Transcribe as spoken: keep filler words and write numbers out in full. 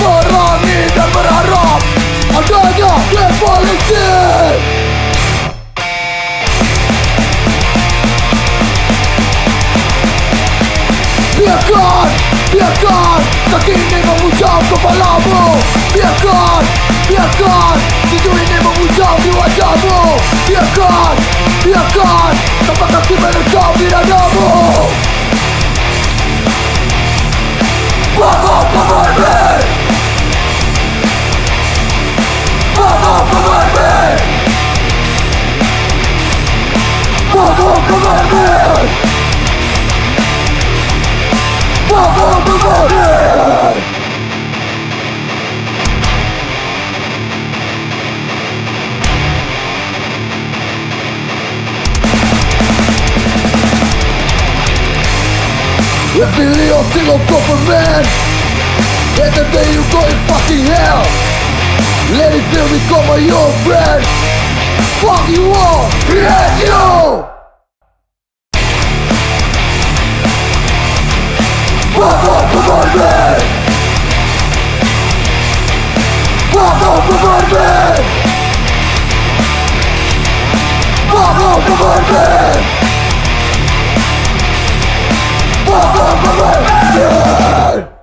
terangi dan berharap adanya revolusi. Biarkan, biarkan kaki ini mengucap kepalamu. Biarkan, biarkan tidur ini mengucap di wajahmu. Biarkan, biarkan tapak kaki menerkam di dadamu. Bangun pemurni, bangun pemurni, bangun pemurni, bangun pemurni. Affiliating of government, and the day you go in fucking hell, let it feel become your friend. Fuck you all, we hate you. Bangun pemurni, bangun pemurni, bangun pemurni, bangun pemurni.